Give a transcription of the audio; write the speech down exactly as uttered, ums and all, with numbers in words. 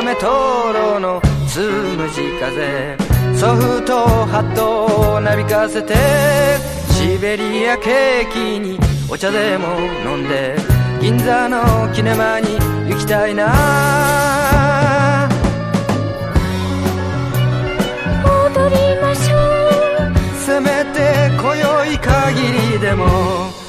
メ灯籠のつむじ風、ソフトハットをなびかせて、シベリアケーキにお茶でも飲んで、銀座のキネマに行きたいな。 踊りましょう、 せめて今宵限りでも